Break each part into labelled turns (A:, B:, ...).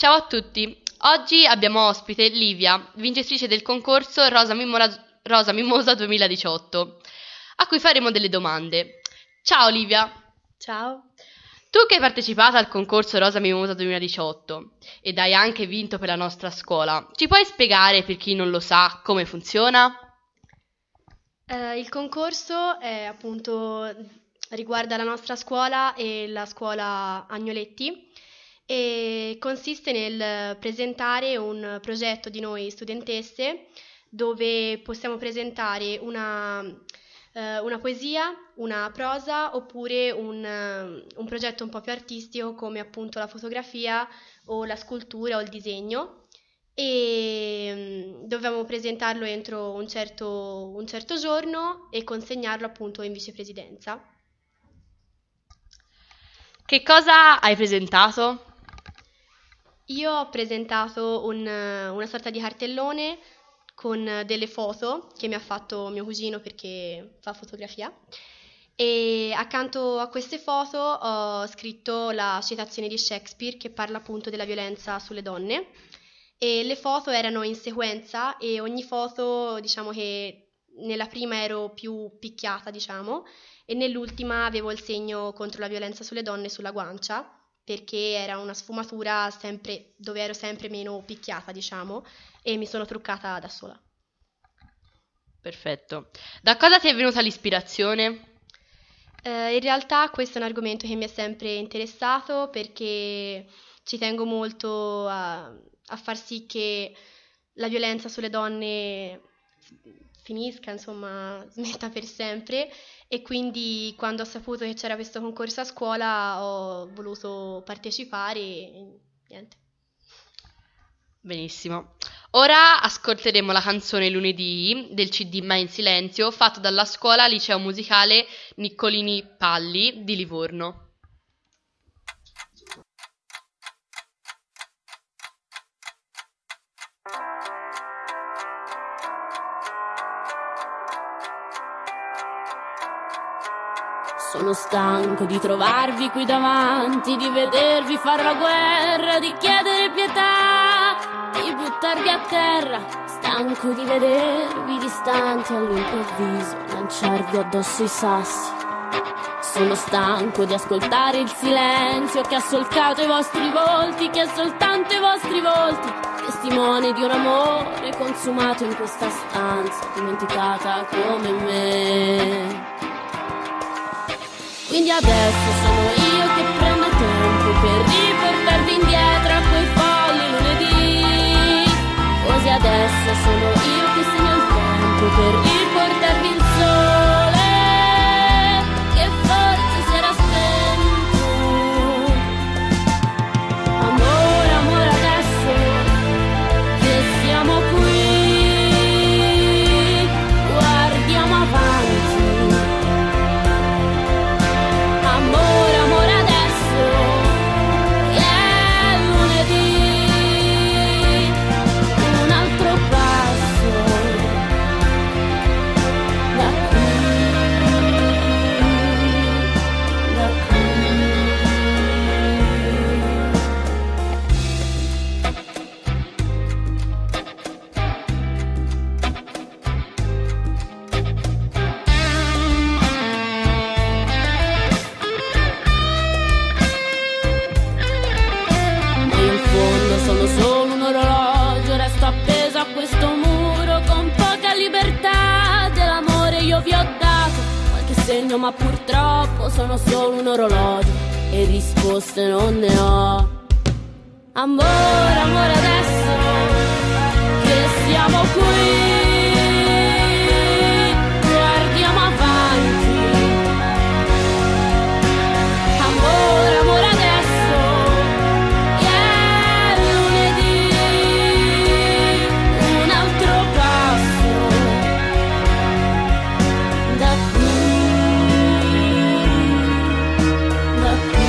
A: Ciao a tutti, oggi abbiamo ospite Livia, vincitrice del concorso Rosa Mimosa 2018, a cui faremo delle domande. Ciao Livia,
B: Ciao.
A: tu che hai partecipato al concorso Rosa Mimosa 2018 ed hai anche vinto per la nostra scuola, ci puoi spiegare per chi non lo sa come funziona?
B: Il concorso riguarda la nostra scuola e la scuola Agnoletti e consiste nel presentare un progetto di noi studentesse dove possiamo presentare una poesia, una prosa oppure un progetto un po' più artistico come appunto la fotografia o la scultura o il disegno. E dovevamo presentarlo entro un certo giorno e consegnarlo appunto in vicepresidenza.
A: Che cosa hai presentato?
B: Io ho presentato una sorta di cartellone con delle foto che mi ha fatto mio cugino perché fa fotografia e accanto a queste foto ho scritto la citazione di Shakespeare che parla appunto della violenza sulle donne e le foto erano in sequenza e ogni foto diciamo che nella prima ero più picchiata diciamo e nell'ultima avevo il segno contro la violenza sulle donne sulla guancia perché era una sfumatura sempre, dove ero sempre meno picchiata, diciamo, e mi sono truccata da sola.
A: Perfetto. Da cosa ti è venuta l'ispirazione?
B: In realtà questo è un argomento che mi è sempre interessato perché ci tengo molto a far sì che la violenza sulle donne finisca, insomma, smetta per sempre e quindi quando ho saputo che c'era questo concorso a scuola ho voluto partecipare e niente.
A: Benissimo. Ora ascolteremo la canzone Lunedì del CD Ma in Silenzio, fatto dalla scuola Liceo Musicale Niccolini Palli di Livorno.
C: Sono stanco di trovarvi qui davanti, di vedervi fare la guerra, di chiedere pietà, di buttarvi a terra. Stanco di vedervi distanti all'improvviso, lanciarvi addosso i sassi. Sono stanco di ascoltare il silenzio che ha solcato i vostri volti, che è soltanto i vostri volti, testimone di un amore consumato in questa stanza, dimenticata come me. Quindi adesso sono io che prendo tempo per riportarvi indietro a quei folli lunedì. Così adesso sono io che segno il tempo per riportarvi il sole che forse si era spento. Amore, amore adesso che siamo qui, guardiamo avanti. Amore, amore adesso che è lunedì, un altro passo da qui, da qui. Ma io in fondo sono solo un orologio, resto appeso a questo muro con poca libertà. Dell'amore io vi ho dato qualche segno, ma purtroppo sono solo un orologio e risposte non ne ho. Amore, amore adesso che siamo qui, guardiamo avanti. Amore, amore adesso che è lunedì, un altro passo da qui, da qui.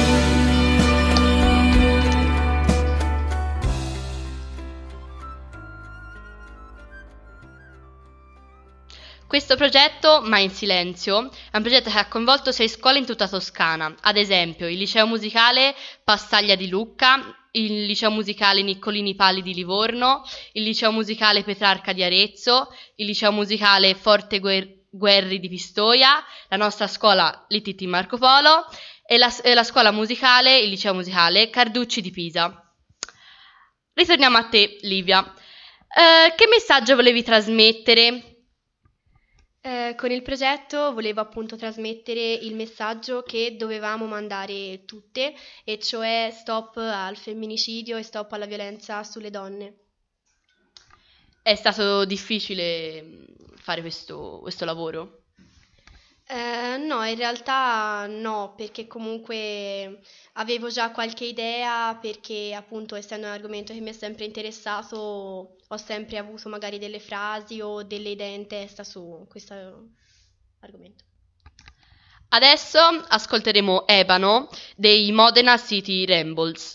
A: Questo progetto, Ma in Silenzio, è un progetto che ha coinvolto 6 scuole in tutta Toscana, ad esempio il Liceo Musicale Passaglia di Lucca, il liceo musicale Niccolini Pali di Livorno, il liceo musicale Petrarca di Arezzo, il liceo musicale Forte Guerri di Pistoia, la nostra scuola l'ITT Marco Polo e la scuola musicale, il liceo musicale Carducci di Pisa. Ritorniamo a te, Livia. Che messaggio volevi trasmettere?
B: Con il progetto volevo appunto trasmettere il messaggio che dovevamo mandare tutte, e cioè stop al femminicidio e stop alla violenza sulle donne.
A: È stato difficile fare questo lavoro?
B: No, in realtà no, perché comunque avevo già qualche idea, perché appunto essendo un argomento che mi è sempre interessato, ho sempre avuto magari delle frasi o delle idee in testa su questo argomento.
A: Adesso ascolteremo Ebano dei Modena City Rambles.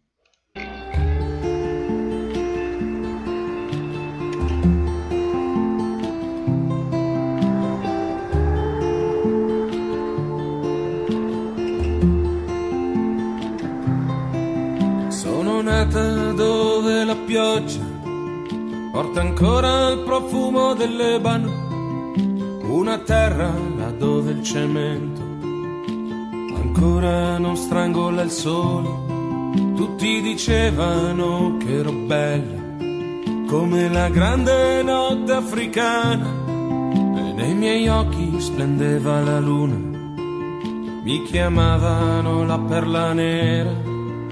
D: Dove la pioggia porta ancora il profumo dell'ebano, una terra là dove il cemento ancora non strangola il sole. Tutti dicevano che ero bella come la grande notte africana, e nei miei occhi splendeva la luna, mi chiamavano la perla nera.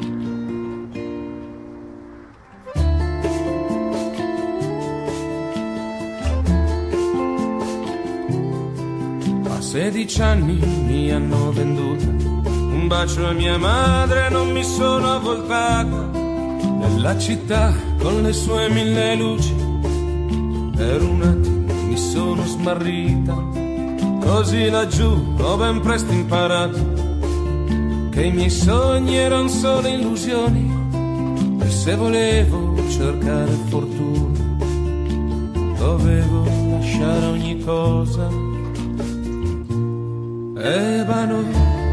D: A 16 anni mi hanno venduta, un bacio a mia madre, non mi sono avvoltata nella città con le sue 1000 luci. Per un attimo mi sono smarrita, così laggiù ho ben presto imparato che i miei sogni erano solo illusioni, e se volevo cercare fortuna dovevo lasciare ogni cosa. Ebano,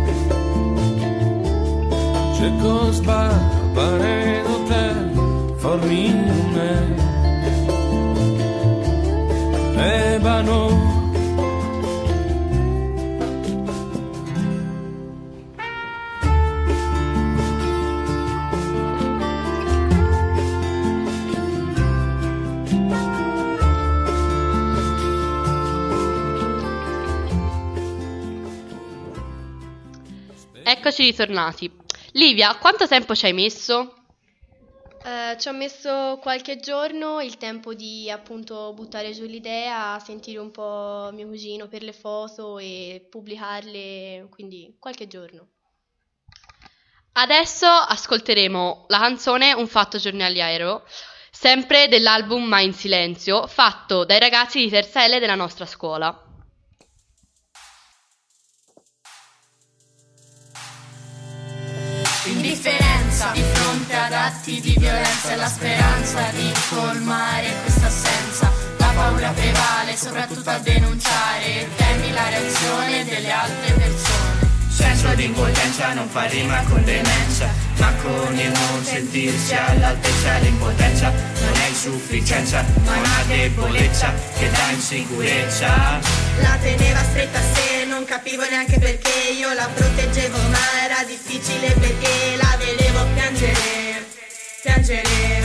D: Czechoslovakia, hotel, Formine, Ebano.
A: Eccoci ritornati. Livia, quanto tempo ci hai messo?
B: Ci ho messo qualche giorno, il tempo di appunto buttare giù l'idea, sentire un po' mio cugino per le foto e pubblicarle, quindi qualche giorno.
A: Adesso ascolteremo la canzone Un fatto giornaliero, sempre dell'album Mai in silenzio, fatto dai ragazzi di terza L della nostra scuola.
E: Indifferenza di fronte ad atti di violenza e la speranza di colmare questa assenza. La paura prevale soprattutto a denunciare, temi la reazione delle altre persone.
F: Senso di impotenza non fa rima con demenza, ma con il non sentirsi all'altezza. L'impotenza non è insufficienza, ma una debolezza che dà insicurezza.
E: La teneva stretta a sé, non capivo neanche perché io la proteggevo, ma era difficile perché la vedevo piangere, piangere.